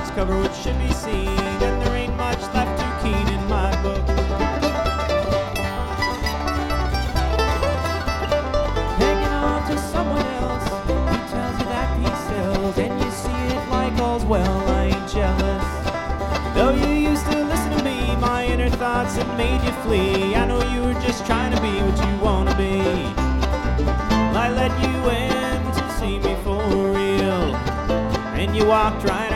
cover which should be seen, and there ain't much left too keen in my book. Hanging on to someone else, he tells you that he sells, and you see it like all's well. I ain't jealous, though you used to listen to me. My inner thoughts have made you flee. I know you were just trying to be what you wanna be. I let you in to see me for real, and you walked right